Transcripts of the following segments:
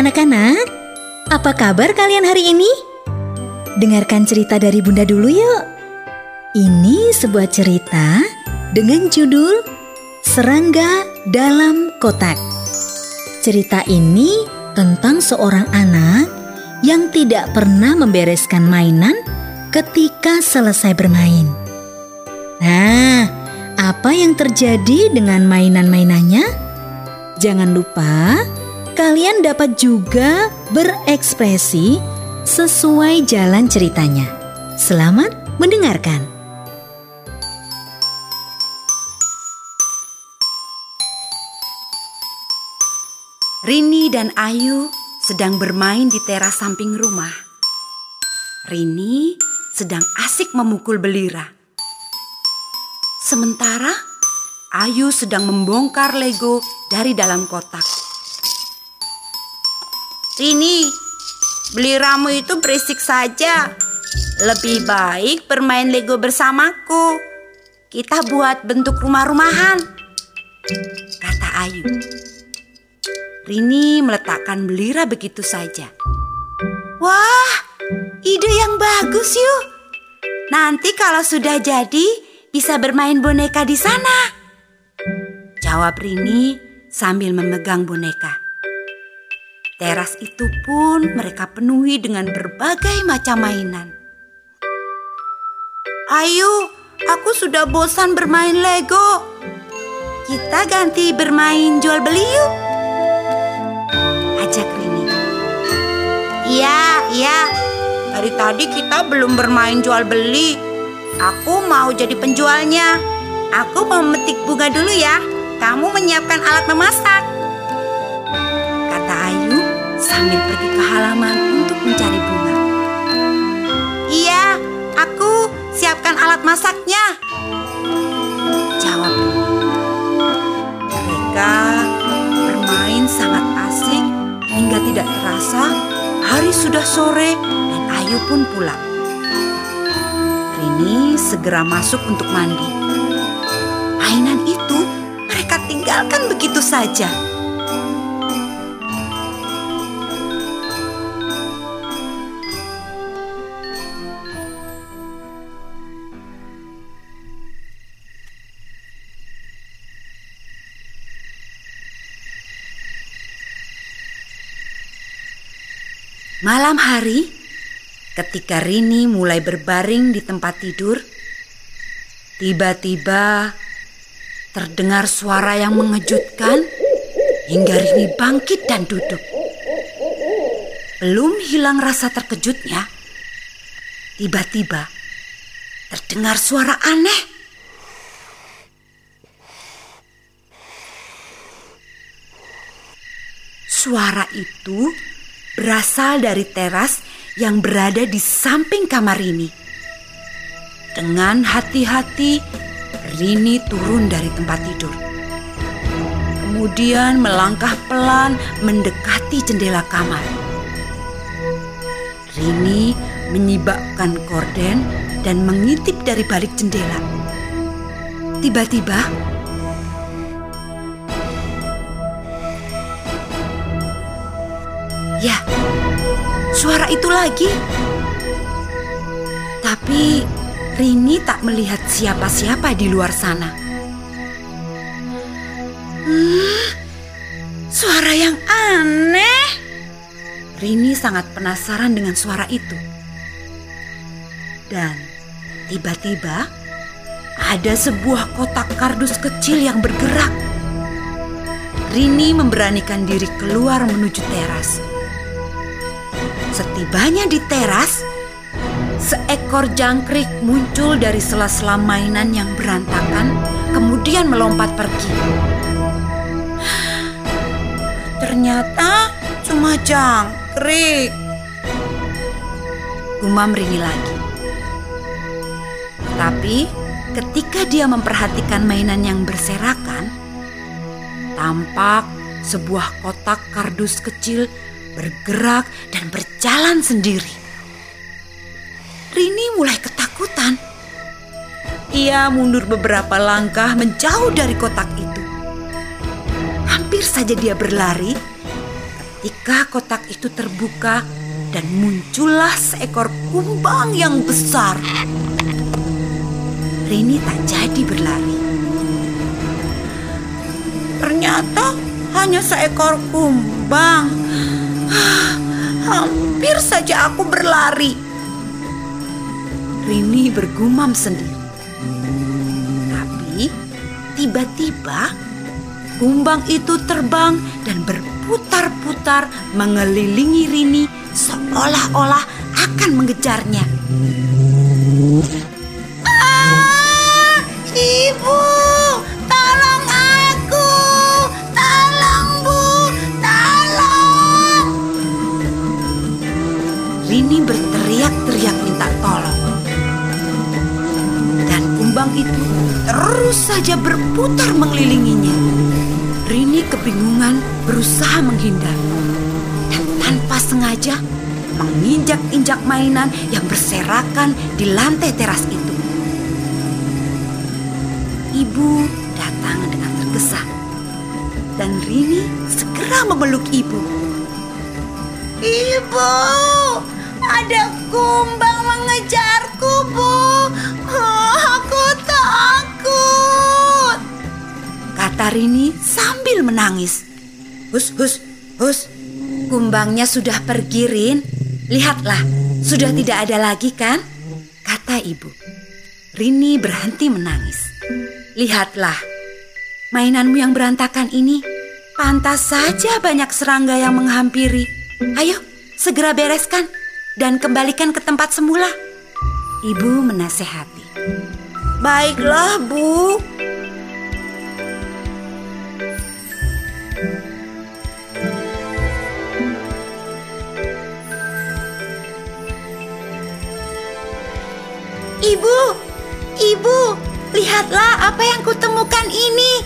anak-anak, apa kabar kalian hari ini? Dengarkan cerita dari Bunda dulu yuk. Ini sebuah cerita dengan judul Serangga dalam Kotak. Cerita ini tentang seorang anak yang tidak pernah membereskan mainan ketika selesai bermain. Nah, apa yang terjadi dengan mainan-mainannya? Jangan lupa, kalian dapat juga berekspresi sesuai jalan ceritanya. Selamat mendengarkan. Rini dan Ayu sedang bermain di teras samping rumah. Rini sedang asik memukul belira. Sementara Ayu sedang membongkar Lego dari dalam kotak. Rini, beliramu itu berisik saja. Lebih baik bermain Lego bersamaku. Kita buat bentuk rumah-rumahan, kata Ayu. Rini meletakkan belira begitu saja. Wah, ide yang bagus yuk. Nanti kalau sudah jadi, bisa bermain boneka di sana, jawab Rini sambil memegang boneka. Teras itu pun mereka penuhi dengan berbagai macam mainan. Ayo, aku sudah bosan bermain Lego. Kita ganti bermain jual beli yuk, ajak Rini. Iya. Dari tadi kita belum bermain jual beli. Aku mau jadi penjualnya. Aku mau memetik bunga dulu ya. Kamu menyiapkan alat memasak, kata Ayu sambil pergi ke halaman untuk mencari bunga. Iya, aku siapkan alat masaknya, jawab Rini. Mereka bermain sangat asik hingga tidak terasa hari sudah sore dan Ayu pun pulang. Rini segera masuk untuk mandi. Mainan itu mereka tinggalkan begitu saja. Malam hari, ketika Rini mulai berbaring di tempat tidur, tiba-tiba terdengar suara yang mengejutkan hingga Rini bangkit dan duduk. Belum hilang rasa terkejutnya, tiba-tiba terdengar suara aneh. Suara itu berasal dari teras yang berada di samping kamar Rini. Dengan hati-hati, Rini turun dari tempat tidur. Kemudian melangkah pelan mendekati jendela kamar. Rini menyibakkan korden dan mengintip dari balik jendela. Tiba-tiba, ya, suara itu lagi. Tapi Rini tak melihat siapa-siapa di luar sana. Suara yang aneh. Rini sangat penasaran dengan suara itu. Dan tiba-tiba ada sebuah kotak kardus kecil yang bergerak. Rini memberanikan diri keluar menuju teras. Setibanya di teras, seekor jangkrik muncul dari sela-sela mainan yang berantakan, kemudian melompat pergi. Ternyata cuma jangkrik, gumam Rini lagi. Tapi ketika dia memperhatikan mainan yang berserakan, tampak sebuah kotak kardus kecil bergerak dan berjalan sendiri. Rini mulai ketakutan. Ia mundur beberapa langkah menjauh dari kotak itu. Hampir saja dia berlari ketika kotak itu terbuka dan muncullah seekor kumbang yang besar. Rini tak jadi berlari. Ternyata hanya seekor kumbang. Hampir saja aku berlari. Rini bergumam sendiri. Tapi tiba-tiba kumbang itu terbang dan berputar-putar mengelilingi Rini seolah-olah akan mengejarnya. Ibu, tolong aku! Tolong, Bu! Tolong! Rini berteriak-teriak minta tolong. Dan kumbang itu terus saja berputar mengelilinginya. Rini kebingungan berusaha menghindar. Dan tanpa sengaja menginjak-injak mainan yang berserakan di lantai teras itu. Ibu datang dengan tergesa. Dan Rini segera memeluk ibu. Ibu, ada kumbang mengejarku, Bu. Aku takut, kata Rini sambil menangis. Hus, hus, hus. Kumbangnya sudah pergi, Rin. Lihatlah, sudah tidak ada lagi kan? Kata ibu. Rini berhenti menangis. Lihatlah, mainanmu yang berantakan ini. Pantas saja banyak serangga yang menghampiri. Ayo, segera bereskan dan kembalikan ke tempat semula. Ibu menasehati. Baiklah, Bu. Ibu, lihatlah apa yang kutemukan ini,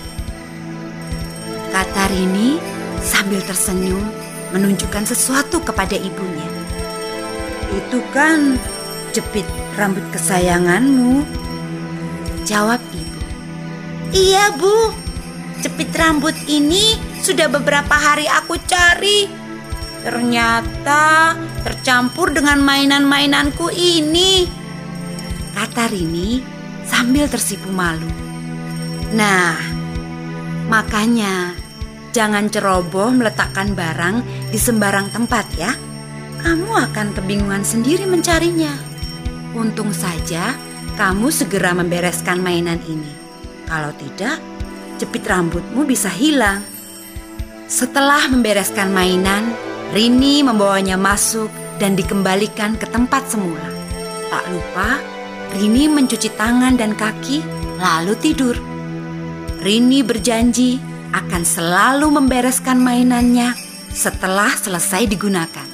kata Rini sambil tersenyum menunjukkan sesuatu kepada ibunya. Itu kan jepit rambut kesayanganmu, jawab ibu. Iya, Bu, jepit rambut ini sudah beberapa hari aku cari. Ternyata tercampur dengan mainan-mainanku ini, kata Rini sambil tersipu malu. Nah, makanya jangan ceroboh meletakkan barang di sembarang tempat ya. Kamu akan kebingungan sendiri mencarinya. Untung saja kamu segera membereskan mainan ini. Kalau tidak, jepit rambutmu bisa hilang. Setelah membereskan mainan, Rini membawanya masuk dan dikembalikan ke tempat semula. Tak lupa, Rini mencuci tangan dan kaki, lalu tidur. Rini berjanji akan selalu membereskan mainannya setelah selesai digunakan.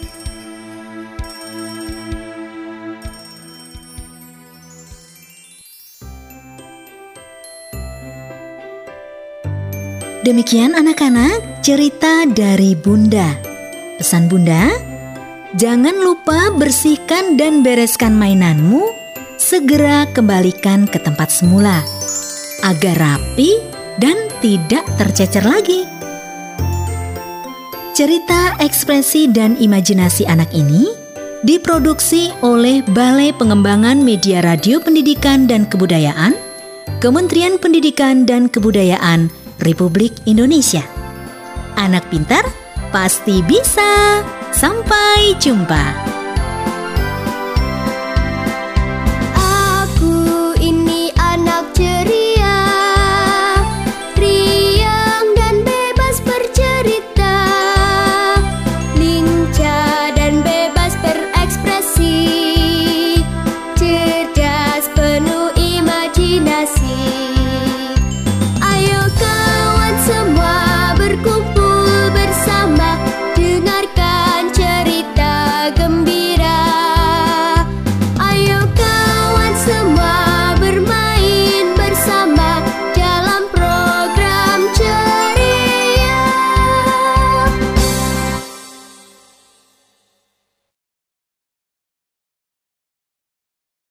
Demikian anak-anak cerita dari Bunda. Pesan Bunda, jangan lupa bersihkan dan bereskan mainanmu, segera kembalikan ke tempat semula agar rapi dan tidak tercecer lagi. Cerita ekspresi dan imajinasi anak ini diproduksi oleh Balai Pengembangan Media Radio Pendidikan dan Kebudayaan, Kementerian Pendidikan dan Kebudayaan Republik Indonesia. Anak pintar pasti bisa. Sampai jumpa.